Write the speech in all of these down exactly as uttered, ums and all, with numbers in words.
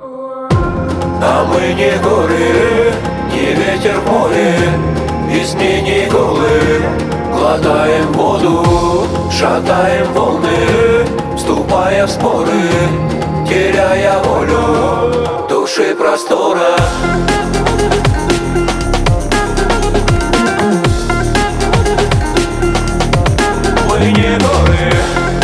А мы не горы, не ветер в море, из мини голы глотаем воду, шатаем волны, вступая в споры, теряя волю души простора. Мы не горы.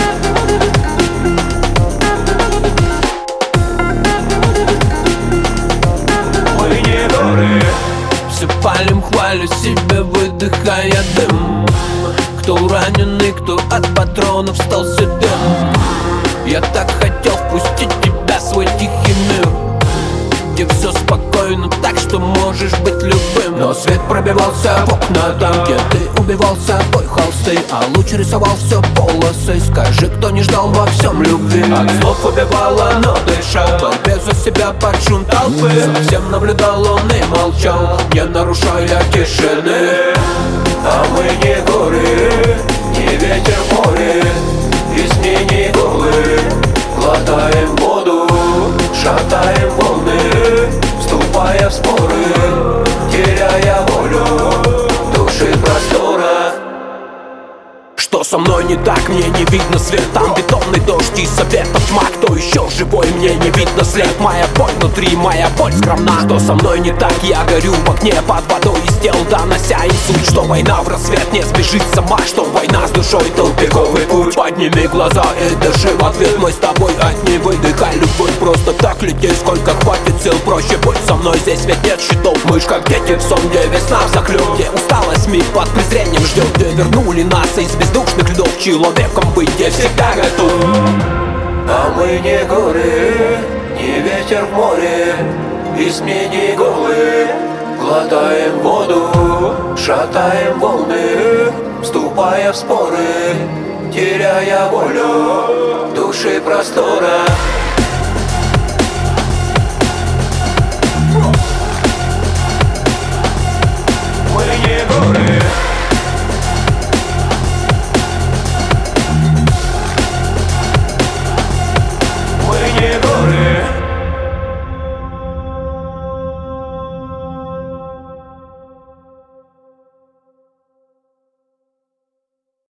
Все палим, хвалю себя, выдыхая дым. Кто раненый, кто от патронов стал седым. Я так хотел впустить тебя в свой тихий мир, где все спокойно, так что можешь быть любым. Но свет пробивался в окна там, где ты убивал собой холсты, а луч рисовал все полосы. Скажи, кто не ждал во всем любви? От слов убивала, но дышал в борьбе за себя под шум толпы. Совсем наблюдал он и молчал, не нарушая тишины. А мы не горы, не ветер в море, из мини голы глотаем воду, шатаем волны, вступая в споры, теряя волю души простора. Что со мной не так, мне не видно свет. Там бетонный дождь и советов тьма. Кто еще живой, мне не видно след. Моя боль внутри, моя боль скромна. Что со мной не так, я горю в огне под водой из тел, донося инсульт. Что война в рассвет не сбежит сама, что война с душой тупиковый путь. Подними глаза и дыши в ответ, мы с тобой одни. Выдыхай любовь, просто так лети, сколько хватит сил. Проще будь со мной, здесь ведь нет щитов. Мы ж как дети в сон, где весна в захлёбе. Усталость миг под презрением ждет, где вернули нас из бездушных льдов. Человеком быть я всегда готов. А мы не горы, не ветер в море, из мини голы глотаем воду, шатаем волны, вступая в споры, теряя волю души простора.